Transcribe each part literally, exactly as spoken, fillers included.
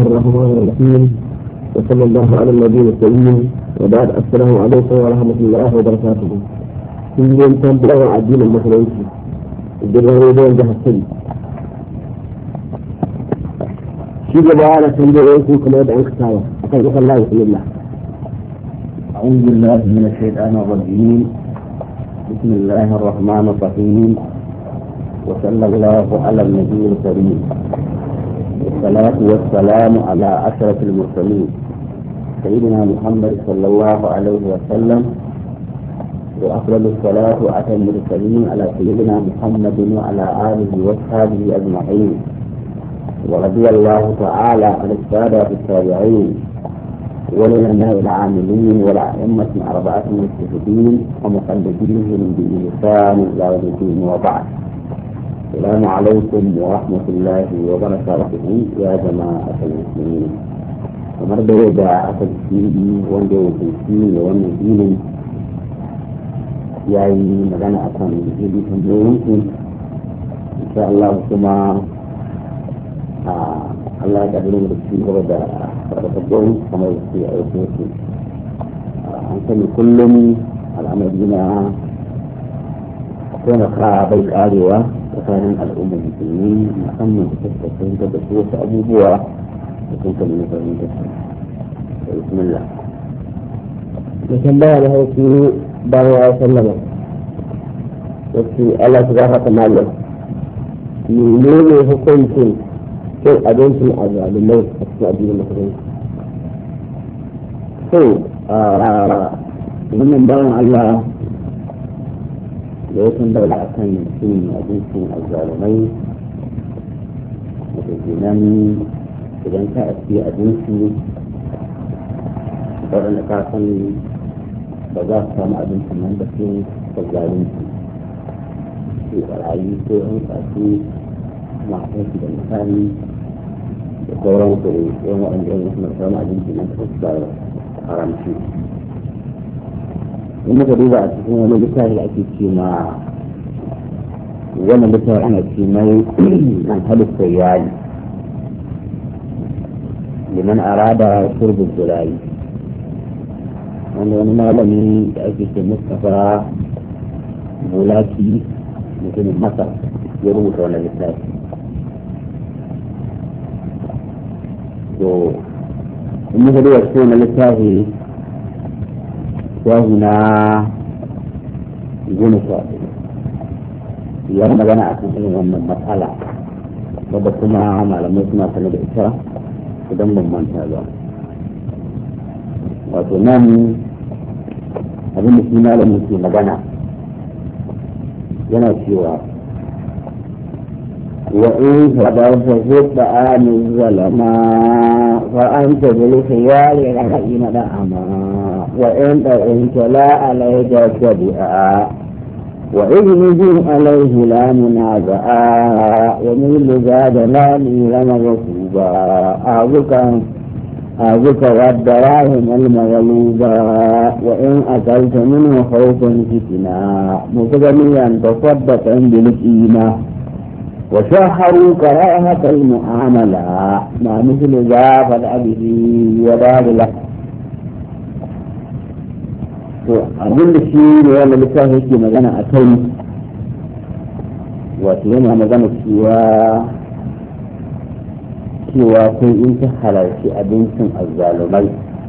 الرحمن الرحيم وصلى الله على النبي الكريم وبعد السلام عليكم ورحمة الله وبركاته. في يوم كان بلغة الدين المسلمين بالرغم جهة السلم في جبالة تنبعيكم كما يدعو كتابة أخيرك الله بسم الله. أعوذ بالله من الشيطان الرجيم. بسم الله الرحمن الرحيم. وصلى الله على النبي الكريم والصلاة والسلام على أشرف المرسلين سيدنا محمد صلى الله عليه وسلم، وأفضل الصلاة وأتم التسليم على سيدنا محمد وعلى آله وأصحابه أجمعين. ورضي الله تعالى عن السادة التابعين والعلماء العاملين والأئمة الأربعة المجتهدين ومقلديهم بإحسان إلى يوم الدين، وبعد. السلام عليكم ورحمة الله وبركاته يا جماعة المسلمين. kamar da yau da aka ci wanda ya kusi da wannan dinin ya yi magana a kan jiri tambayoyinku, insha Allah kuma Allah ya ƙarfi da ci gaba da farfaɗon kamar da su a yau su an sani kullum al'amari na taimaka bai ƙarewa tsakanin al'ummar musulmi, musamman da tattakin da su wasu abubuwa da sun kalli na fahimtar su. Bismillah. Da tambaya da hauki bayan ya sallama wasu Allah su gafa ta malam menene hukuncin cin abincin a zalimai a cikin addinin musulunci? So, wannan bayan Allah da ya san daula a kan cin abincin azzalumai da kenan idan ka aski abinci waɗanda ka san ba za su samu abincin nan da sun azzalunci ke ɓarayi ko yan kasu masu da misali da sauran su yan waɗanda yan wasu na samu abincin nan da su haramci. in muka duba a cikin wani littafi ake ce ma wannan littafi ana ce mai an halitta yali liman arada shurbin zurayi, wanda wani malami da ake ce Mustapha Bulaki mutumin Masar ya rubuta wannan littafi. to in muka duba cikin wannan littafi wahu na goma sha ya magana a kan irin wannan matsala wadda kuma malamai suna sanar da ita idan ban manta ba. wato nan abinda shi malamin ke magana yana cewa wa in hadarta zuba amin zalama fa anta bil khiyari ra'ina da'ama وإن أنت لا عليك تبعا وإذن عليه لا منازعا ومن زاد لا نيل مغصوبا أعظك أعظك والدراهم المغلوبا وإن أكلت منه خوفا فتنا متغنيا تصدقا بالقيمة وشهروا كراهة المعاملة ما مثل ذا فالعبد وبال له. to abin da shi ne wanda littafi yake magana a kai wato yana magana cewa cewa sai in ta halarci abincin azzalumai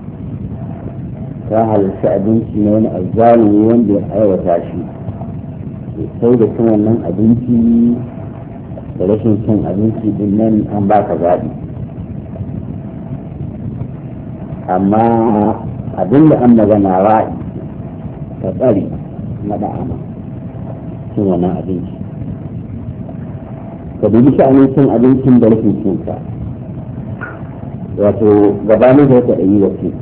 ta halarci abinci na wani azzalumi wanda ya aiwata shi sai da cin wannan abinci da rashin cin abinci din nan an baka zaɓi, amma abin da an magana ra'i ka tsari na da'ama cin wannan abinci, ka dubi sha'anin cin abincin da rashin cinsa. wato gabanin da ya kwaɗayi da ce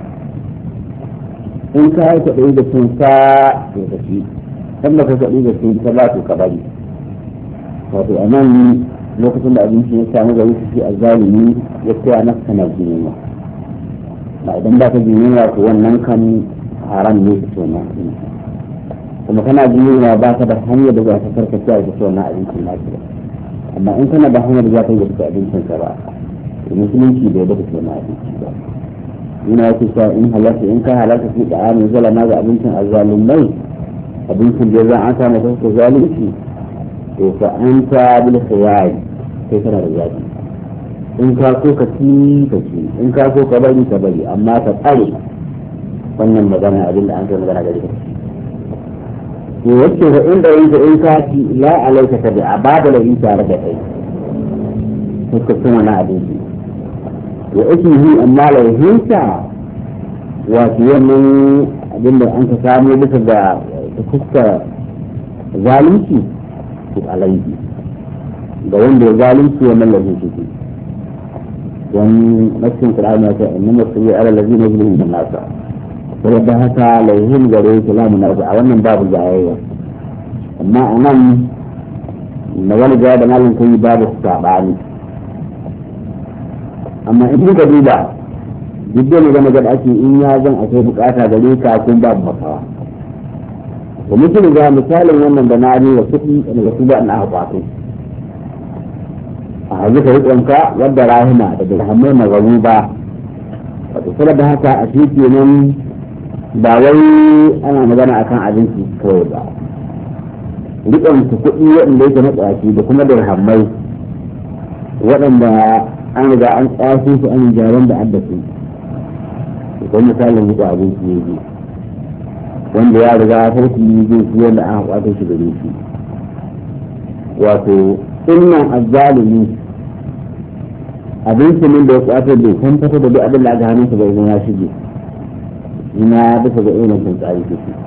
in ka yi kwaɗayi da cinsa to ka ci, kan da ka kwaɗayi da cinsa ba to ka bari. wato a nan lokacin da abinci ya samu gari su ci a zalimi ya tsaya na kana jinewa, ba idan ba ka jinewa to wannan kan haram ne su tona kuma kana jinewa ba ka da hanyar da za ka karkace a su tona abincin lafiya, amma in kana da hanyar da za ka yi da abincin ka ba musulunci bai da kuma abinci ba ina yake cewa in halatta in ka halatta fi da amin zalama ga abincin azzalumai abincin da za a samu kanka zalunci to fa anta bil khiyar sai kana da zabi in ka so ka ci ka ci in ka so ka bari ka bari amma ka tsare wannan magana abin da an kai magana gare ka to wacce ga inda yanka in ka ci la alaika ta da abada la in tare da kai to ka kuma na abinci wa ismihi amma la hinta wa wannan abin da an ka samu bisa ga fuska zalunci to alaihi ga wanda ya zalunci wannan lahin shi don nassin Qur'ani ya ce innama sabi ala allazina yuzlimun an-nasa saboda haka laihin gare shi lamu na a wannan babu jayayya amma anan na wani jaya da malin kai babu sabani amma in ka duba duk da magana da ake in ya zan akwai bukata gare ka kun babu masawa to mutum ga misalin wannan da na ne wa kuɗi daga su ba na kwato a hajji ka rikonka wadda rahima da dirhamai na gabu ba wato saboda haka a shi kenan ba wai ana magana akan abinci kawai ba rikon su kuɗi waɗanda yake na tsaki da kuma dirhamai waɗanda an riga an tsaso su an jaran da addasu ko misalin rikon abinci ne bi wanda ya riga farki zai fi wanda aka kwato shi gare shi wato innan azzalimi abinci ne da ya kwato bai san fata da duk abin da aka hannun su bai zama ya shige ina bisa ga irin sun tsari ke shi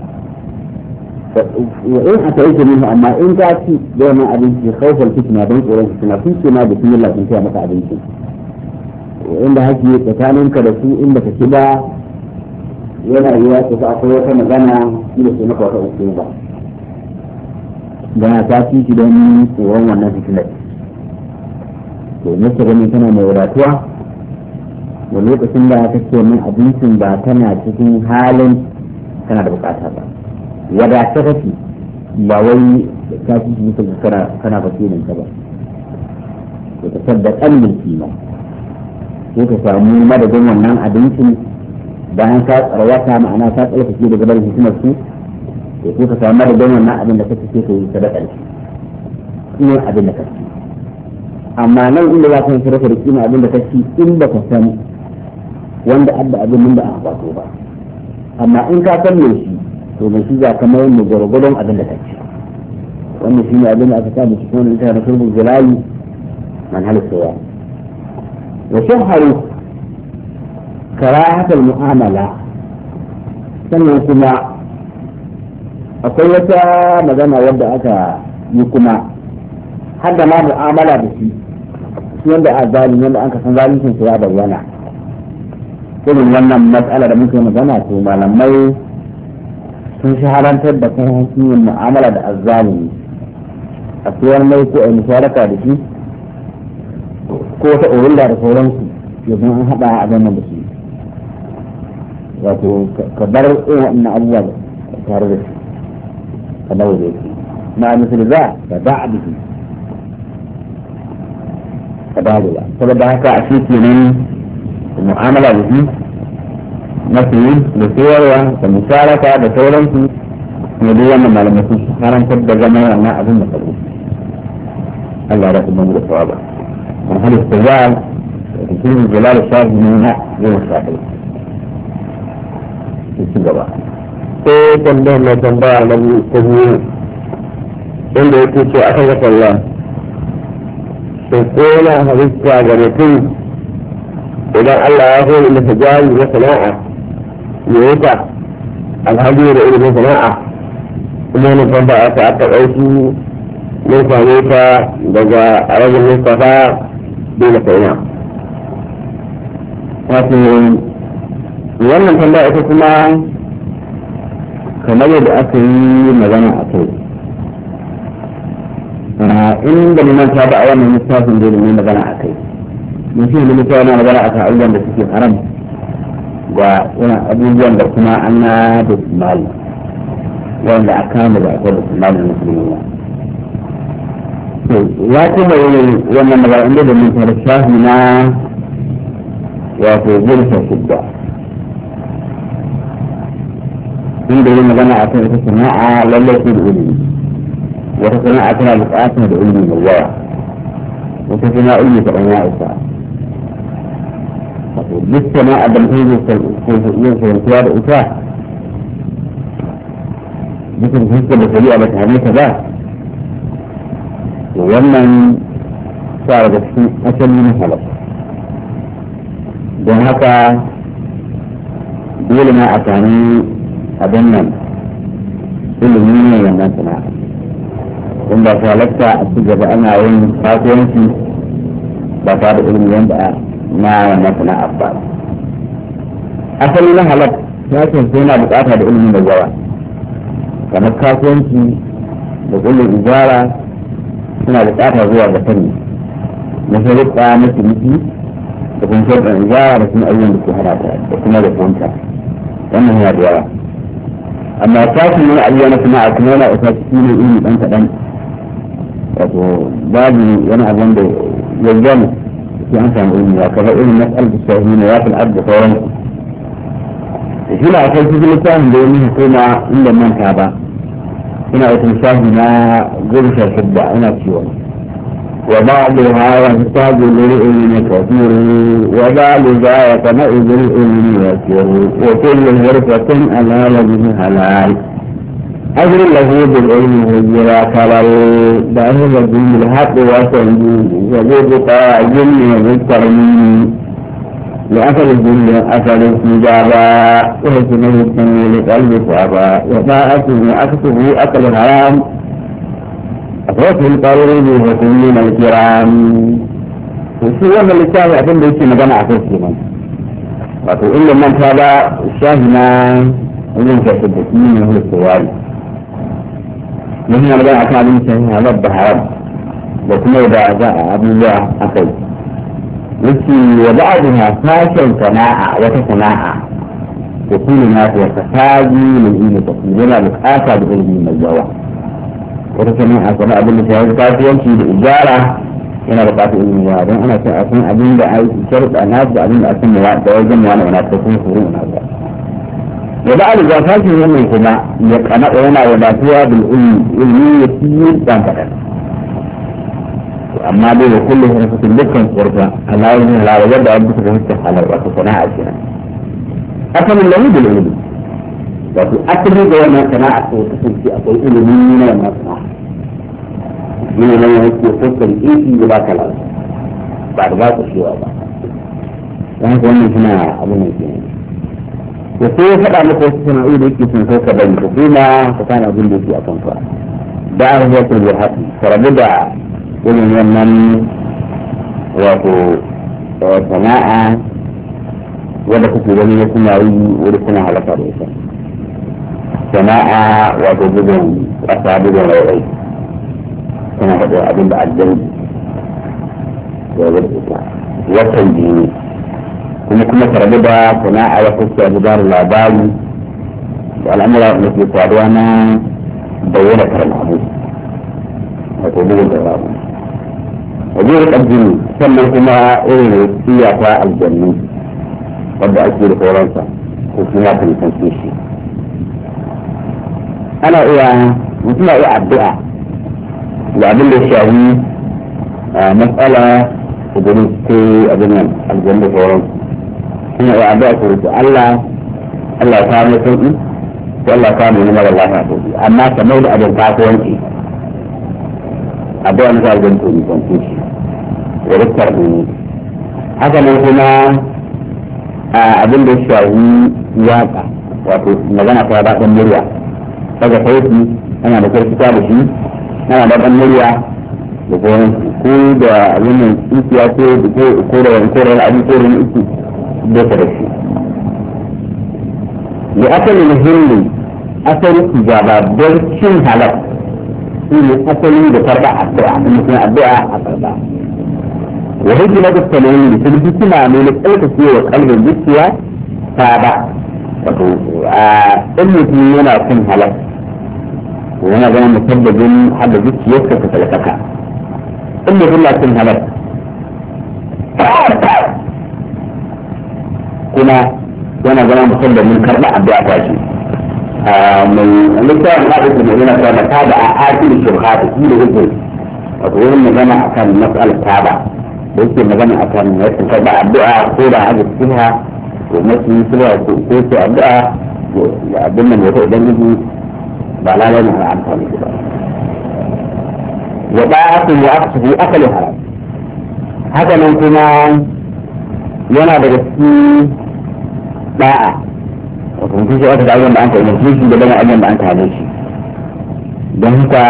wa in aka yi minhu amma in ka ci da wannan abinci khawfal fitna don tsoron fitna sun ce ma bismillah sun kai maka abinci inda haki tsakaninka da su inda ka ci ba yana yiwa ta akwai wata magana shi da ke maka wata uku ba gana ta ci shi don tsoron wannan fitnar to nake ganin tana mai wadatuwa da lokacin da ta ce min abincin ba tana cikin halin tana da bukata ba wadata kake ba wai ta ci shi kana kana fasirin ka ba to ta sadda kallin kima sai ka samu madadin wannan abincin bayan ka tsarwata ma'ana ka tsarkake daga barin hikimar su to sai ka samu madadin wannan abin da kake sai ka yi sadaka da shi ne abin da kake amma nan inda za ka yi sadaka da kima abin da kake in ba ka san wanda adda abin nan da aka kwato ba amma in ka san me shi to mai shi za ka mai mu gwargwadon abin da kake wannan shi ne abin da aka samu cikin wannan littafin sulhul jalali man halitta wa shahharu karahatul mu'amala sannan kuma akwai wata magana wadda aka yi kuma har da ma mu'amala da shi shi wanda a zalimi wanda an ka san zalincin su ya bayyana irin wannan matsala da muke magana to malamai sun shaharantar da kan hanyoyin mu'amala da azzalimi a tsayar mai ko a musharaka da shi ko wata urulla da sauransu yanzu an haɗa a ganin da shi wato ka bar irin waɗannan abubuwa tare da shi ka dawo da shi ma misali za ka da'a da shi ka dawo da saboda haka a shi kenan mu'amala da shi na fiye da sayarwa da musharaka da sauransu ne duk wannan malamai sun harantar da zama wannan abin da kabu Allah ya kuma da sawaba an hali istizal da cikin jalal shafi ne na zai shafi ci gaba sai tambayar mai tambaya na ta biyu inda yake ce aka ga sallah sai ko yana halitta ga mutum idan Allah ya hori masa jari na sana'a ya yi ta alhaji da ilimin sana'a kuma wani kwamba aka aka ɗauki mun same ta daga arabin mustafa bai da kaina wato wannan tambaya ita kuma kamar yadda aka yi magana a kai inda mun manta ba a wannan littafin da mun magana a kai mun shi ne mutuwa na magana a kan abubuwan da suke haram ga yana abubuwan da kuma an na da mali wanda a kama da akwai da mali na musulmi ya kuma yi wannan magana inda da mun tare shafi na wato jirgin shidda inda yi magana a kan ita sana'a lallai su da ilimi wata sana'a tana buƙatar da ilimi mai yawa wata sana'a ilimi ta ɗanya isa duk sana'a da mutum zai fahimtuwa da ita mutum fuska da shari'a ba ta hane ta ba to wannan sa daga cikin asali na halatta don haka dole ma a sami abin nan ilimi ne wannan sana'a in ba su halatta a ci gaba ana yin kasuwanci ba tare da ilimi wanda na wannan sana'a ba asali na halatta ya ce sai na bukata da ilimin da yawa kamar kasuwanci da kullum ijara suna bukata zuwa ga sani na shirka na ciniki da kuma shirka ijara da kuma ayyukan da ke hada da kuma da fahimta wannan yana da yawa amma kafin wani abuwa na sana'a kuma yana isa cikin ne ilimi ɗan kaɗan wato babu wani abin da ya gani sai an samu ilimi ya kamar irin mas'al da shahi na ya fi al'ad da sauransu shi na akwai cikin littafin da wani hukuma inda manta ba ina wata shahi na goma sha shidda ina ciwon وبعضها يحتاج للعلم كثير وبعض ذا يطمع بالعلم يسير وكل غرفة على وجه حلال أجر له بالعلم هجرا كبر باهظ الدين الحق وسنجود وبقى الجن بالترميم لأثر الجن أثر استجابا وحسنه التنويل قلب صعبا وطاعته أكتب أكل حرام وفي القريب وكلين الكرام وشو وانا اللي شاهد عشان بيشي مجانا عكس كمان وتقول له من هذا الشاهنا اللي انت تبكين هو السؤال نحن مجانا عشان عدين شاهنا رب حرب وكما إذا جاء عبد الله أقل وشي وبعضها فاشل صناعة وتصناعة وكل الناس يتفاجي من إيمة تصميمنا بكاسة بإلمي مجاوة wata sana'a kuma abin da shafi kasuwanci da ijara yana da bukatar ilimi yawa don ana son a san abin da aiki sharuɗa na da abin da a san da wajen wani wani ta kuma surun wani ba da ba a riga fashin wannan kuma ya kana yana wadatuwa da ilimi ya fi yin ɗan kaɗan amma dai da kullum yana fitin dukkan tsorfa alawar yin halawa yadda an bisa fahimtar halar wato sana'a kenan asalin lamu da ilimi wato asali da wannan sana'a ko kasance akwai ilimi na wannan sana'a ne ne yake kokari in da ba kala ba da ba ku shiwa ba dan haka wannan suna abu ne ke to sai ya faɗa maka wasu sana'o'i da yake sun sauka bane ko kuma ka kana abin da yake a kanka da arzikin jihadi karabu da irin wannan wato sana'a wanda kuke gani ya suna yi wani suna halaka da ita sana'a wato bugun ƙasa bugun raurai suna da abin da aljanji da ya ita watan jini kuma kuma karbi da sana'a ya fuska gudanar labari da al'amura da ke faruwa na bayyana karin abu wato bugun da rabu wajen rikar jini sannan kuma irin rufiya ta aljannu wadda ake da sauransa ko kuma ta nisan shi ana iya mutum na iya addu'a da abin da shahi matsala da gudun ke abin nan aljanna da sauran suna iya addu'a ko rufe Allah Allah ta mai sauƙi ko Allah ta mai mara lafiya sauƙi amma kamar da abin kasuwanci addu'a na aljanna ko nisan shi da rikar ne haka nan kuma abin da shahi yaƙa wato magana ta daɗin murya daga sauki ana da karfita da shi ana da ɗan murya da kuma ko da abin tsinkiya ko ko da wani ko da wani abin ko da wani uku da ta da shi da asali na hindi asali ijaba don cin halal shi ne asali da karɓa addu'a kuma kuma addu'a a karɓa wa hujji na tattalin da sun hikima ne na tsarkake wa kalbin zuciya ta ba wato a ɗan mutum yana cin halal وانا جانا مسبب حد جيت يسكت ثلاثة إلا بالله كن هلك kuma yana zama mutum da mun karɓa addu'a ta shi mai littafin hadis da mai yana cewa ta da a akili shubhat shi da yake wato yin magana akan mas'alar taba da yake magana akan yadda karɓa addu'a ko da haka cikin ko masu yi sulwa ko ce addu'a da abin nan wata idan yi ba lalai ne a amfani ba wa ba'atu wa aqsu akali haram haka nan kuma yana daga cikin da'a wato mutum shi wata da abin da an kai mutum shi da bane abin da an kai shi don haka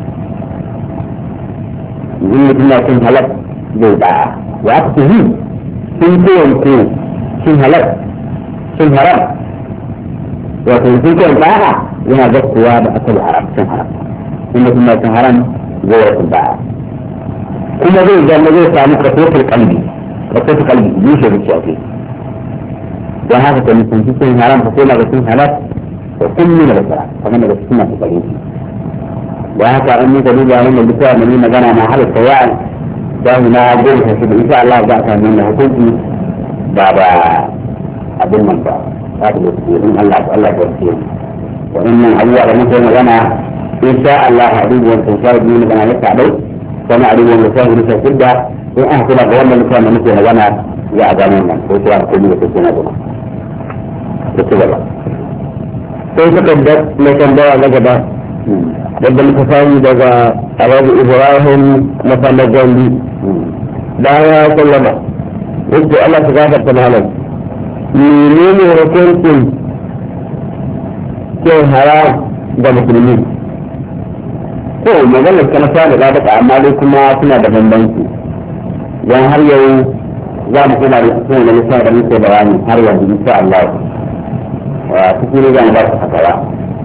yin mutum na cin halal zai da'a wa aqsu sun kowanne cin halal cin haram wato sun kai da'a yana zakkuwa da akali haram cin haram in mutum na cin haram zai wasu da'a kuma zai zama zai samu kasuwar kalbi kasuwar kalbi bushe zuciya ce don haka ta nisanci cin haram ka koma ga cin halal da kullu na basira kamar daga cikin masu bari don haka an yi gari da wannan bisa da ni magana na halitta ya zahu na goma ta shida insha Allah za ka nuna hukunci ba ba abin nan ba za ta yi in Allah ta Allah ta yi wannan abubuwa da muke magana insha Allah a abubuwan tausa da ni magana ya kaɗai kuma abubuwan da sai da kudda in an kula ga wannan mutum da muke magana ya a gano nan ko kuma ko ne ko kuma gaba da ci gaba sai suka da mai tambaya na gaba yadda muka samu daga Arabu Ibrahim na fannin Gombe da ya sallama yadda Allah ta gafarta malam menene hukuncin cin haram ga musulmi ko maganar kana sa da gaba amma dai kuma suna da bambanci dan har yau za mu kula da cikin wani lissa da muke bayani har yanzu insha Allah wa cikin da ba su haka ba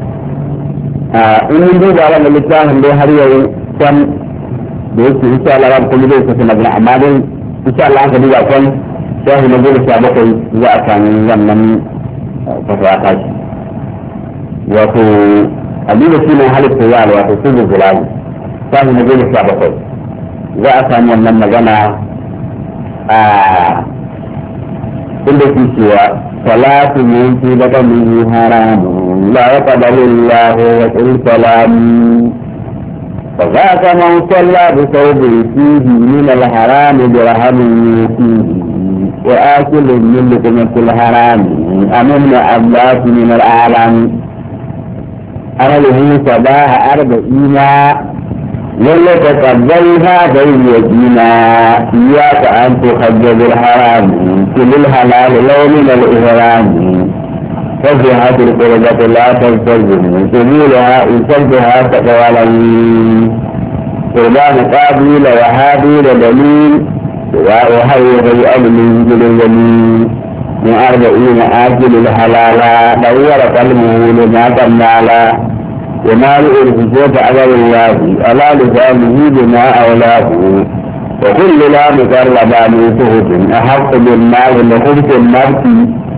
in mun duba wannan littafin dai har yau kan da yake insha Allah ba kuma zai kace magana amma dai insha Allah ka duba kan sai na gode sha bakwai za a sami wannan fatawa ta shi wato abinda shi ne halitta ya wato su da zulali sai na gode sha bakwai za a sami wannan magana a inda ke cewa salatu min fi badani haramun la yaqbalu Allah wa salam فذاك من صلى بثوب فيه من الحرام درهم فيه وآكل من لقمة الحرام أم ابن عباس من الأعلام أهله صباح أربعين ولا تقبلها بين يدينا إياك أن تخجل الحرام كل الحلال لو من الإحرام ففي هذه القربة لا تلتزم سبيلها إن سلتها تقوالي قربان قابيل وهابيل دليل وحيه يأل من جل الجميل من أربعين آجل الحلالا دور قلبه لما تنالا ومال الفجوة على الله ألا لسانه بما أولاه وكل لا مقربا من سهد أحق بالمال لخبث المرسي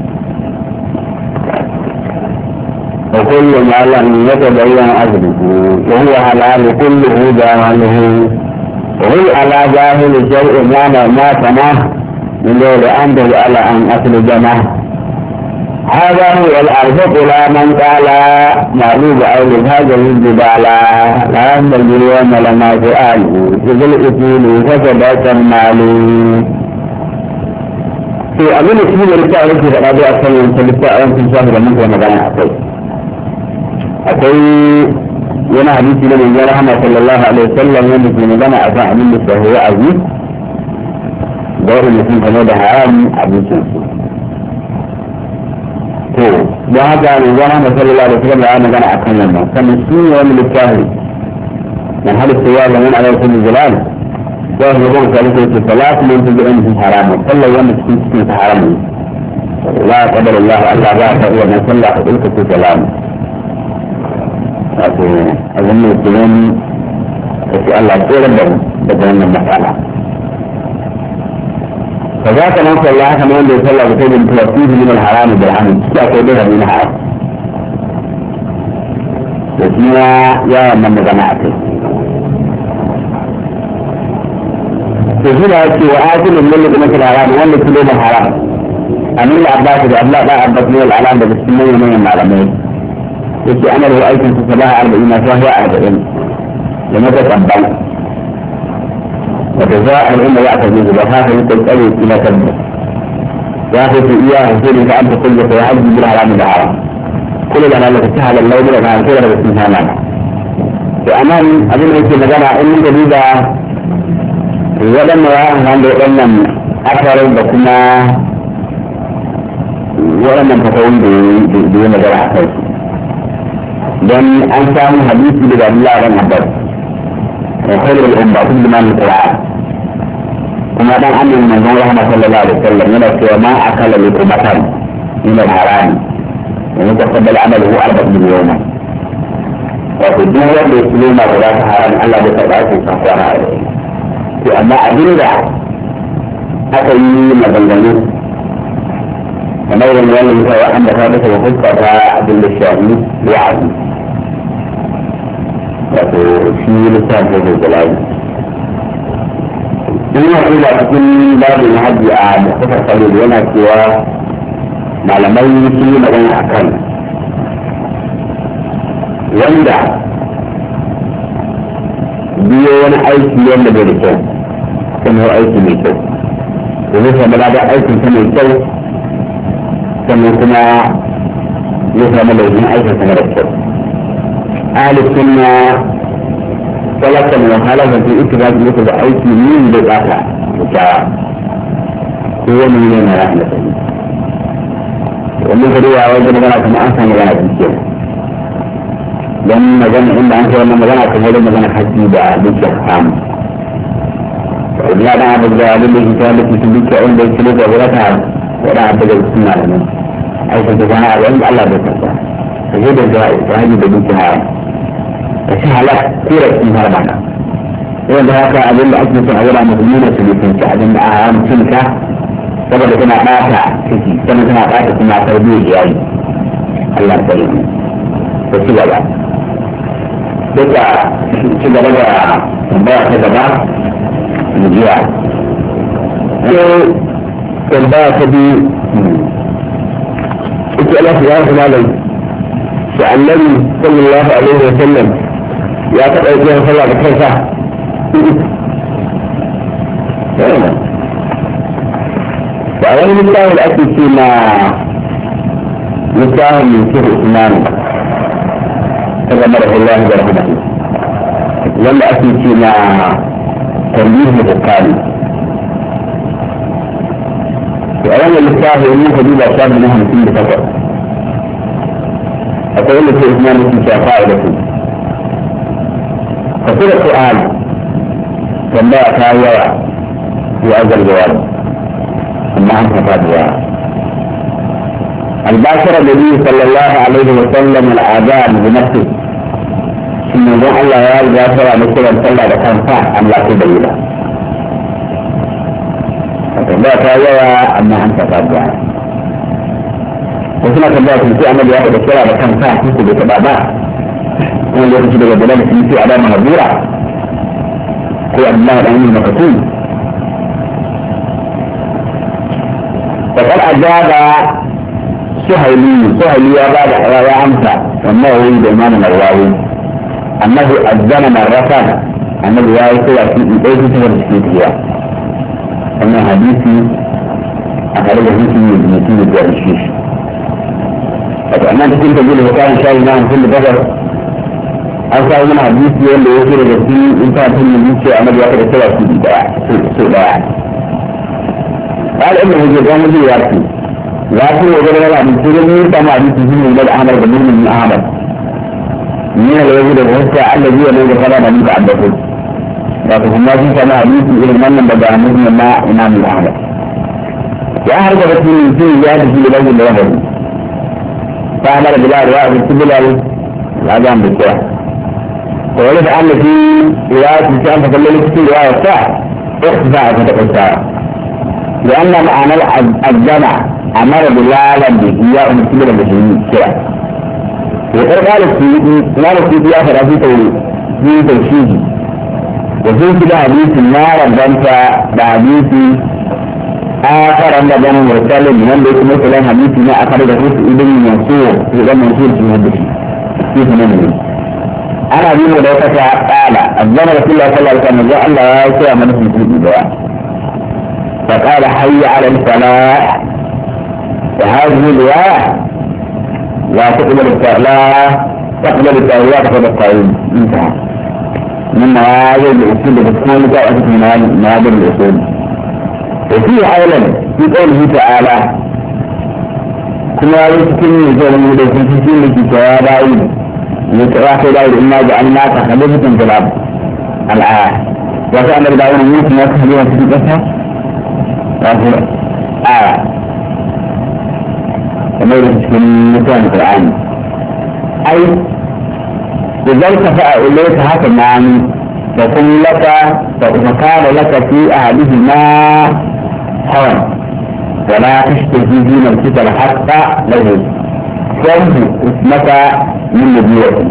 وكل ما لم يتبين أجله وهو حلال كله جاهله وهو على جاهل شيء ما ما سماه من غير أن على أن أصل جماه هذا هو الأرزق لا من قال معلوم أول هذا الجبال لا ينبغي اليوم لما سؤاله إذا الإثيل فسدت المال في أمين السبيل الرسالة في فقادة أكثر من ثلاثة أيام في شهر منه ومدانا أكثر akwai wani hadisi da manzon Muhammad sallallahu alaihi wasallam wanda ke magana a kan abin da sahihi wa aziz da wani mutum game da haram abincin su to don haka manzon Muhammad sallallahu alaihi wasallam ya magana a kan wannan sannan shi ne wani littafi na halitta ya zama a yau kullu jalal da ya zama sai ko ce salatu min tu'in haram sallallahu wanda cikin cikin haram la qadara Allah Allah ba ta iya na sallah ka dinka ce salamu wato abin da ke nan da ke Allah tsoron da daga wannan matsala fa za ka nan sallah haka nan da ya sallah da kai da mutuwa fi min al-haram da al-haram shi akwai da rabin haram da shi ya ya wannan magana a kai to shi da yake wa akilun min al-haram wanda kilo da haram أمين العباس الله لا عباس من العلام بالسنين من المعلمين يكي أنا لو أيكم في صلاة أربعين فهو أربعين لماذا تقبل وجزاء الأمة يعتذر وهذا يقول ألي إلى تبدأ يأخذ إياه يقول فأنت كل فيعجز بالعلام العرام كل لنا التي سهل الليل لنا كل لنا باسمها لنا وأمام أظن يمكن مجانا إن جديدة ولما عنده علم أكثر بكما ولما تكون بمجال أكثر dan an samu hadisi daga Abdullah bin Abbas khairul umma kullu man qira'a kuma dan annabi manzon Allah sallallahu alaihi wasallam yana cewa ma akala li qubatan min al-haram wa yataqabbal amaluhu arba'in bil yawma wa duk wanda ya tsoma da zaka haram Allah bai karba shi kafara to amma abinda aka yi maganganu kamar yadda wannan ya wa anda ta dace hukka ta abin da shafi wa'azi wato shi littafin da jalali in yi da cikin babin hajji a mustapha khalil yana cewa malamai sun yi magana a kan wanda biyo wani aiki wanda bai da kyau kuma aiki mai kyau domin samu da aikin ta mai kyau sannan kuma ya samu laifin aikin sa mara kyau ahli sunna salatan wa halaka fi ittifaq yake da aiki ne da zaka mutawa ko wani ne na rahmat wannan gari ya wanda magana kuma an san magana cikin dan magana inda an kai wannan magana kuma da magana haji da dukkan am ya da abu da abin da yake da cikin dukkan inda yake da wurata wada abu da sunna ne aikin da kana wanda Allah bai tsaya sai da zai haji da dukkan haram kashi halak kura cikin harmana wanda haka abin da ake son a wura musulmi da su ne sun ci abin da a haram cinka saboda tana ɓata ciki sannan tana ɓata kuma tarbiyyar iyali Allah ta yi da ci gaba duka ci gaba da tambaya ta gaba mu jiya tambaya ta biyu ita Allah ya rasu malai da annabi sallallahu alaihi wa sallam ya taɓa yin sallah da kansa da wani littafin da ake ce na littafin min sirri usmanu ta gama da Allah da rahmatu wanda ake ce na tarbiyar mutakkali da wannan littafin yin hadida shafi na hamsin da takwas akwai wanda ke usmanu ke shafa da su فكل سؤال تنبأ كاية يؤجل جواب أما أنت فادوا الباشر النبي صلى الله عليه وسلم الآذان بنفسه ثم يقول الله يا الباشر مثل أن صلى لكان فاح أم لا تبين فتنبأ كاية أما أنت فادوا وسنة تنبأ في أمل يأخذ الشرع لكان فاح مثل بتبابات wani lokaci daga bala da sun fi alama hazura ko Allah da hannun makatun fakar ajaba suhaili suhaili ya ba da ya amsa wannan wani da imanin arwawi annahu azzana marratan annabi ya yi kowa shi in ɗaya su da suke tiya wannan hadisi a tare da hukun ne da mutum da ya shi wato annan cikin tabbila da kayan shayi na hamsin da bakar an samu mana hadisi wanda ya ce daga cikin in ta tun da zuciya annabi ya kada cewa su daya su daya قال ابن حجر قام به يأتي لكن وجد لنا من سوري كما حديث سنة من الأحمر بن من أحمد من الوجود الغسى الذي يلوج فلا من تعبده لكن هم في كما حديث إلى من بدأ مسلم ما إمام الأحمد وأحرق رسول من سنة زيادة في لبوج الوجود فأمر بلال رواء بالسبلال الأذان بالسواء وولد أن في رواية الشام فكلمة في رواية الساعة اخفاء فتق الساعة لأن معنى الجمع أمر بلالا بإياه مسلم المسلمين كلا وقال قال السيدي قال السيدي آخر في توشيد وفي كده حديث النار الجنسة بحديث آخر عند بني مرسل من ذلك مثلا حديث ما أخرجه ابن منصور في ابن منصور في هدفه في ثمانين أنا أبي مدوكة قال الزمن رسول الله صلى الله عليه وسلم جاء الله يسوع من اسم في الدعاء فقال حي على الفلاح وهذه الرواية لا تقبل الصلاة تقبل التأويلات تقبل القائم انتهى من مواضع الأصول بتكون جاءت من مواضع الأصول وفي أولا في قوله تعالى كما يمكن يجعل من الفنسين التي توابعين لتراخي دائر إنا جعلناك خليفة في الأرض الآية وكأن بداون الموت ما تخليها في الجسد وفي آية كما يمكن مكان القرآن أي لذلك فأوليك هذا المعنى فقل لك فقال لك في أهلهما حرم ولا تشتهي دين الكتاب حتى له كم اسمك من نبيته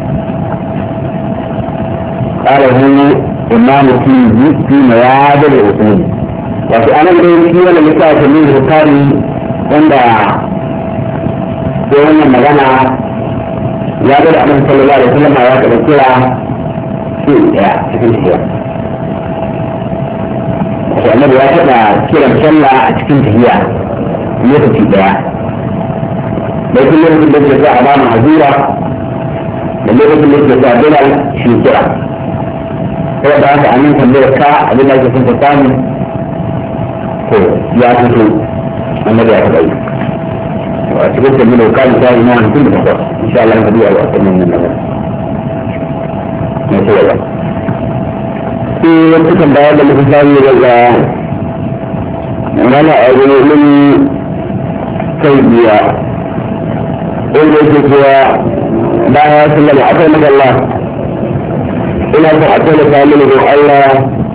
قال هو إمام فيه في مواد الأصول وفي أنا اللي في ولا لكاية من البخاري عند يوم المغنى يقول أن صلى الله عليه وسلم آيات الكرة في في الحياة النبي واحد كلا صلى أتكلم فيها يوم في الحياة لكن يوم في الجزاء أمام عزيرة يوم في الجزاء بلا شيكرة هو بعد أن ينتم بلكاء بلا جسد الثاني هو يأخذ النبي واحد أيضا وأتبت منه كان ثاني ما كل بخصوص إن شاء الله نبيع وأكثر من النبي نسوي في وقت بعد الإنسان يرجع أنا أقول من سيديا إلا سيديا لا يسلم أكرمك الله إلا فأكل كامله الله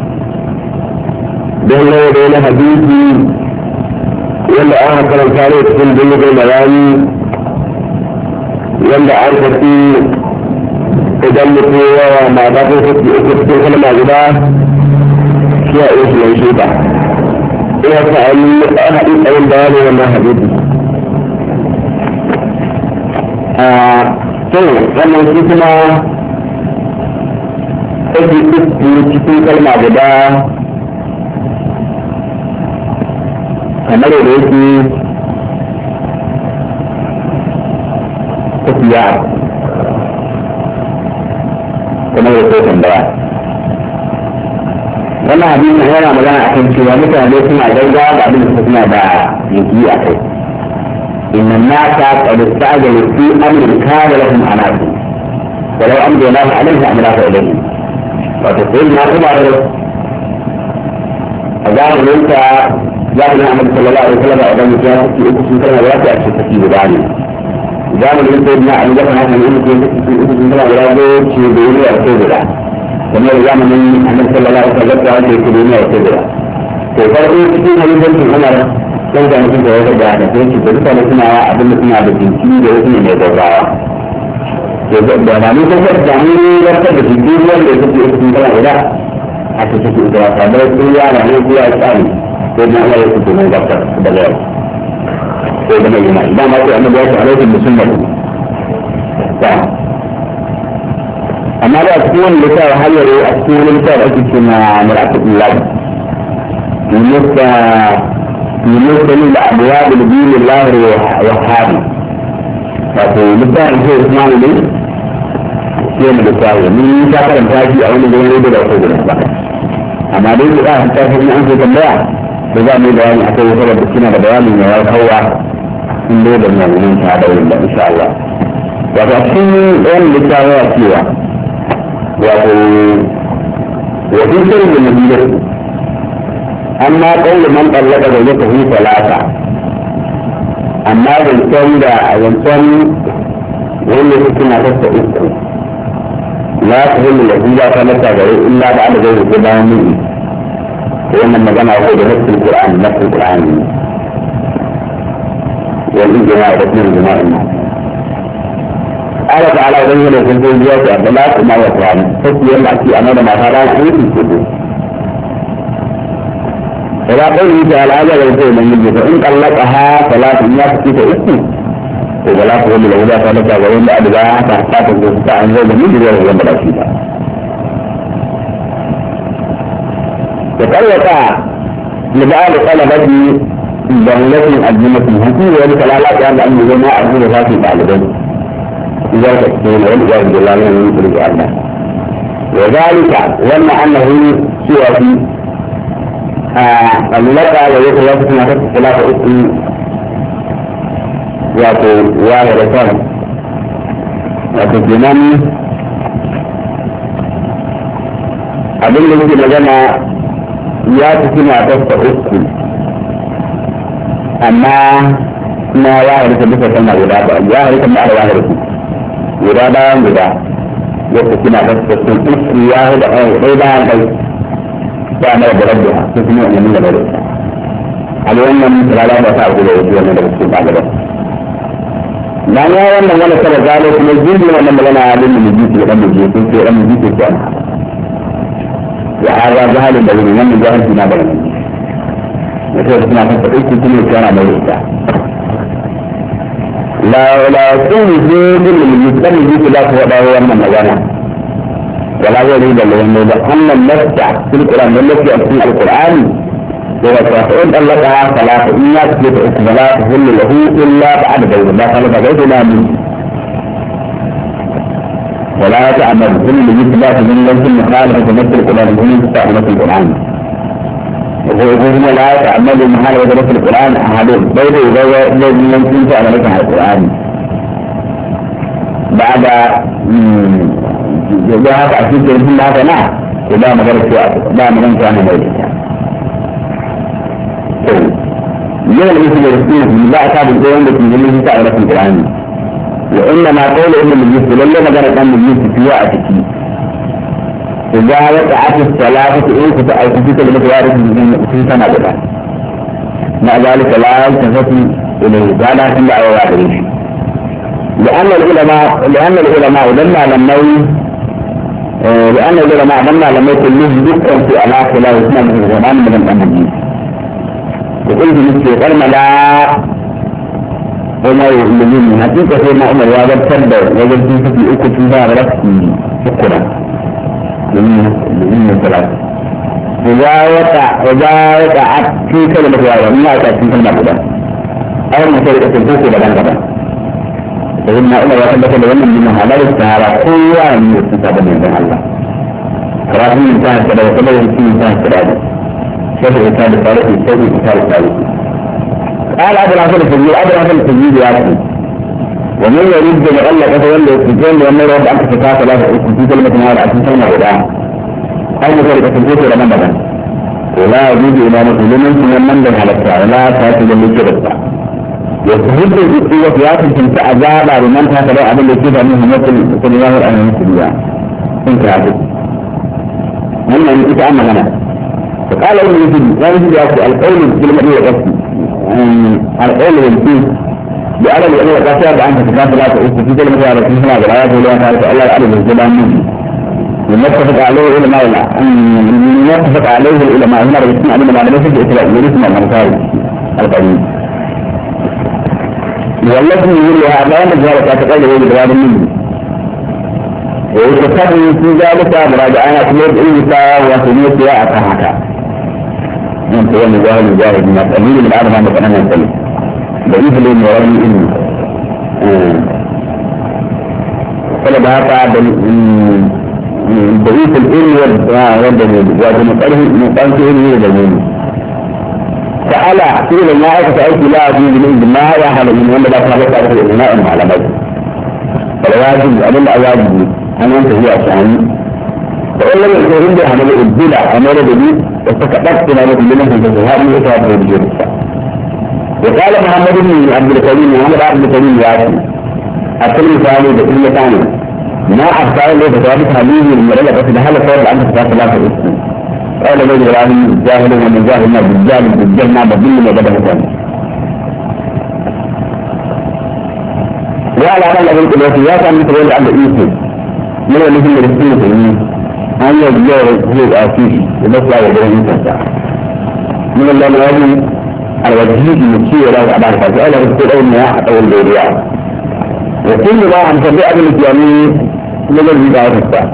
بين وبين حديثي ولا أنا كلام ثاني في الدنيا المرامي ولا أعرف في تدلك وما بعرف في في كل ما جدا شيء إيش لا شيء ده إيه فعلي أنا إيه أول بيان وما حديثي آه طيب لما نسمع في في في كل ما جدا kamar da yake tafiya kamar da ko tambaya wannan hadisi yana magana akan cewa mutane suna gaggawa da abin da suna da yanki a kai inna nasa qad ista'jalu fi amrin kana lahum anatu walau amdaynahu alayhi amraka ilayhi wato sai na kuma da azabun ta زمن النبي صلى الله عليه وسلم أيضا كان في أسس كما يأتي أكثر تكتيب بعدين زمن النبي سيدنا علي بن أبي طالب في أسس كما يأتي شيء بيني أكثر كما زمن النبي صلى الله عليه وسلم كان في بيني أكثر ففرق كثير من ذلك الأمر كان كان في ذلك بعد ذلك فلسه لسنا أبن لسنا بالتنكيل وإسنا يدرع يعني كثير جميل يرتب بالتنكيل وليس في أسس كما إذا حتى تكون إذا فبرت لي على هذه الثاني سيدنا الله يكتب من ذكر بالغير سيدنا الله إذا ما أقول أنه يأتي عليكم بسنة أما لا أتكون لساء حيري أتكون لساء أتكون مرأة الله بالنسبة لأبواب الدين الله وحابي فأقول لساء الشيء إسمان لي يوم لساء من شاكر الفاجي أو من جواني بلا أخذ الأسباب أما ليس الآن تأخذ من أنت تنبيع بذلك بيان أتوه سبب السنة بيان من هو من دون المؤمنين شهادة لله إن شاء الله وتأكيد أن للتعوية سوى وفي سرد النبي أما قول من طلق زوجته ثلاثة أما ينسان ينسان وإن السنة تستئذن لا تهم الذي كانت إلا بعد ذلك الزمان وإن المجمع هو بنفس القرآن نفس القرآن والإجماع رسم الجماع الناس قال تعالى وإن لكم في الجوات أبلاك ما يقرأن فسي يلعب في أمام ما فعلان حيث الكتب إذا قوله تعالى هذا يقول من يجب فإن طلقها ثلاث الناس في اسمه ولا تقول له إذا طلقها وإن أدباها فحتى تستطيع أن يقول من يجب ويجب رشيدا وطلق لبعض طلبته بأنه أجمة هكذا وذلك لا لا كان أن يجب ما أجمل فاتي طالبين إذا تكتين والإجابة جلاله من يجب الله وذلك ظن أنه سوى في اللقاء ويخلص ما تكتب ثلاثة أسل ويقول واحد رسال وتجناني أبن لك لجمع ياتي ما تكتب أسل أما ما واحد رسال كما يدابا واحد كما على واحد رسال يدابا يدابا ياتي ما تكتب أسل واحد غيبا البيت تعمل بربها تسمع من بربها اليوم من ثلاثة وسائل الوجود من الرسول بعد ذلك لا يا من ولا ترى ذلك من الجند ولا من لنا عالم من الجند لأن الجند في أن الجند كان وهذا جهل الذي من جهل فيما بين وكيف ما تفعل كل كان مريضا لا لا يكون زيد من الجند الجند لا هو من مجانا ولا يريد لأن المسجع في القرآن التي أتي القرآن وفإن طلقها ثلاث إياك فلا تحل له إلا بعد بين لا خلق غيرنا منه ولا تعمل كل مثلات من ليس مخالفة مثل القرآن هم تستعمل في القرآن وهم لا تعمل مخالفة مثل القرآن أحدهم بين الذي يمكن تعمل في القرآن بعد جاءت عشية الجنة هذا نعم ولا مدرس لا مدرس كان ميتا من المثل الرسول لا أصاب الدين التي يجب تعرف في القرآن وإنما قول إن المجلس لله مدرس أن المجلس في وقتك إذا وقعت الثلاثة إن فتأتيك المتوارث في سنة بها مع ذلك لا يلتفت إليه ولا كل أوابره لأن العلماء لأن العلماء لما لم لأن العلماء لما لم يكن له ذكر في علاقة لا يسمى من الزمان من الأمجيد وقلت مثل قرملا وما يؤمنون حقيقة ما أمر وهذا تبدأ وجد في فتل أكد في ذا رأسي شكرا لمن الثلاثة إذا وقع إذا وقعت في كلمة واحدة ما وقعت في كلمة واحدة أو مشاركة الفوق لبن غدا فإن أمر وحدة لمن منها لا يستهارى قوة من الاستفادة من الله فراتي انتهى كذا وكذا وكذا انتهى كذا شيخ الإسلام الثالث الشيخ الإسلام الثالث قال أبو الحسن التجيب أبو الحسن التجيب يأتي ومن يريد أن يغلق يتولى السجن لأنه يرد عنك فتاة لا في كلمة نهار عشان كلمة غداء أو مشاركة الفوت إلى منبدا ولا يجوز إمامة لمن من المنبد على الساعة ولا تأتي للي كبتا يستهد القوة يأتي تنسى أذابا لمن تأتي لا أبن لكيبا منه مثل صلى الله عليه وسلم انت عبد من أن يتعامل أنا فقال ابن يزيد لا يجب يأتي القول بالمدينة قصدي القول بالفيل بأرد أن يتكاد عنك تكاد لا تؤسس في كلمة على كلمة على الآيات ولا تعرف الله يعرف الزبان منه يتفق عليه العلماء يتفق عليه العلماء هنا بيسمع من معلومات الإسراء يسمع من قال القديم والذي يقول هذا أن ذلك اعتقاد هو الجواب منه ويتفق في ذلك مراجعة أسلوب إنسا وسنية سياء أكاهاتا أنت هو المجاهد المجاهد من التأمين من الأرض عن مكان الثالث ضعيف لهم ورمي إنه فلا بهاتا ضعيف الإن والدليل ومسأله مقام في إنه والدليل فألا سئل الله فسألت لا أجيب من ما يحل من أن لا تنبت على الإغناء المعلمات فالواجب أن الأواجب أن ينتهي أشعاني فإن لم يكن به عمل الدلع عمل بديد وفكتبت ما نقول لنا في هذه إتواب الرجل وقال محمد بن عبد الكريم محمد عبد الكريم ياسي أكلم ثاني بكل ثاني ما أحسن له فتوابت هذه المرأة فسدها لصور عنه فتاة الله في الإسلام قال لي إبراهيم الجاهل ومن الجاهل ما بالجاهل بالجاهل ما بالجاهل ما بدأ وعلى أن أقول الوفيات أن تقول عبد الإيسي من الذي يرسل أن يجيء هو الآسيسي وبس لا يدري أن تسعى من اللون الوجهي المسير له أبعاد فسألة بسكول أول مياه أو البيرياء وكل ما عن تبعه بالإسلامي من البداية الساعة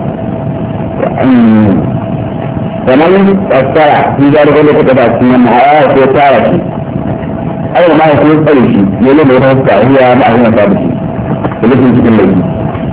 فمن الساعة في ذلك اللي كتبت من الحياة في الساعة أول ما يكون أي شيء يلي بيرها الساعة هي معلومة ثابتة ولكن في كل شيء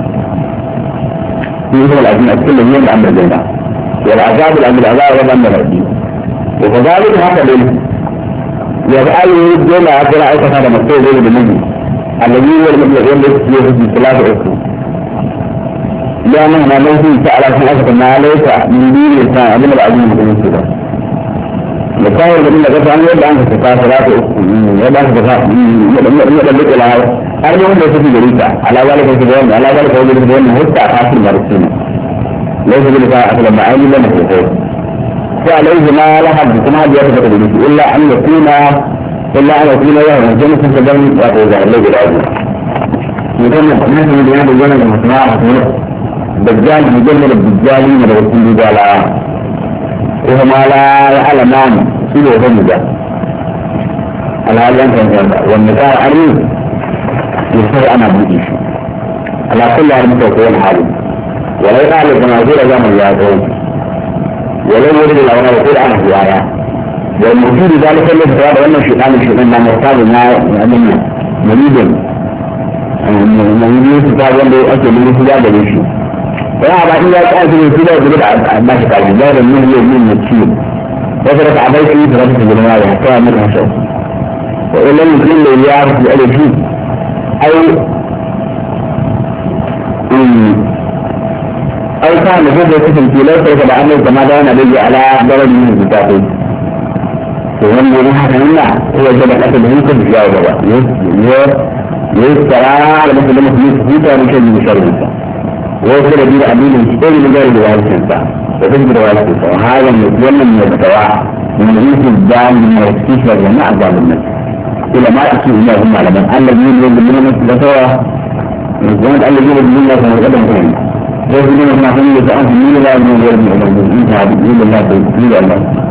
في هو العزيمة كل يوم أمر الجنة والعذاب الأمر العذاب والأمر الدين وكذلك هكذا يبقى يجب أن أكون عيسى هذا مكتوب غير بالنبي الذي هو المبلغ يلبس في ثلاثة أسفل لأنه ما ممكن سأل عن أسفل ما ليس من دين الإنسان أبنى العظيم من كده لكن الذين قصوا عنه يبقى أنك تقع ثلاثة أسفل يبقى أنك تقع يبقى إلى هذا أرجو أن يكون في جريسة على ذلك الكبيرون على ذلك هو الكبيرون هو التعفاف المرسين ليس بلقاء أسفل ما عيني لنا في الخير فعليه ما لا حد كما يثبت به إلا أن يكون إلا أن يكون له جنة تدم وتوزع له بالعزم. يكون نحن من بيان الجنة المصنوعة دجال مجمل الدجالين من الرسول دجالا وهما لا يعلمان سيده هم ده العالم كان والنكار عريض يصير أنا بوديش على كل عرمته يكون حالي ولا يعلم جنازير جامل يعطون ولو يريد الأولى يقول عنه في آيات والمفيد ذلك اللي بسرعة وأن الشيطان الشيطان ما مرتاب ما يعلمنا مريد مريد يستطيع وأن يؤكد من السجاد الشيء فأنا بعد ذلك أنت من السجاد يقول ما شكال جدار من يؤمن الشيء وفرق عبيتي فرقة الجنوية حتى منها شيء وإن لم يكن له يعرف بأي شيء أو أو كان هذا الاسم في ليس يتبعه كما دعنا به على درجة من الزكاة ومن نحن هنا هو جبل أسد منكم بجاوة يذكر على مثل المخلوق فيك ومشهد من شرطة ويذكر بي أبيه المشتري من غير رواية الإنسان وتذكر رواية الإنسان وهذا يتولى من البتواع من رئيس الدعم من التكيش والجماعة دعم الناس إلى ما تكون الله هم على من الذين يؤمنون بالبتواع من زمان الذين يؤمنون بالبتواع ويقولون ما هم يتعاملون لا يؤمنون بالله بالله بالله